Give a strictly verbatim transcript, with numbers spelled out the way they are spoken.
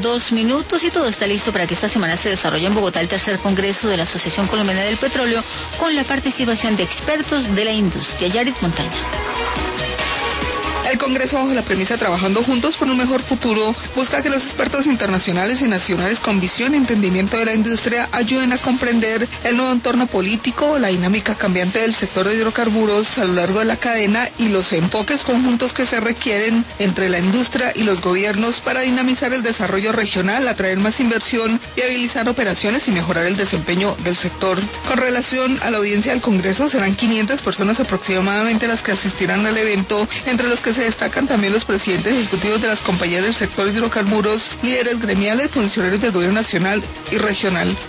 dos minutos y todo está listo para que esta semana se desarrolle en Bogotá el tercer congreso de la Asociación Colombiana del Petróleo con la participación de expertos de la industria. Yarit Montaña. El Congreso, bajo la premisa Trabajando Juntos por un Mejor Futuro, busca que los expertos internacionales y nacionales con visión y entendimiento de la industria ayuden a comprender el nuevo entorno político, la dinámica cambiante del sector de hidrocarburos a lo largo de la cadena y los enfoques conjuntos que se requieren entre la industria y los gobiernos para dinamizar el desarrollo regional, atraer más inversión, viabilizar operaciones y mejorar el desempeño del sector. Con relación a la audiencia del Congreso, serán quinientas personas aproximadamente las que asistirán al evento, entre los que se destacan también los presidentes ejecutivos de las compañías del sector de hidrocarburos, líderes gremiales, funcionarios del gobierno nacional y regional.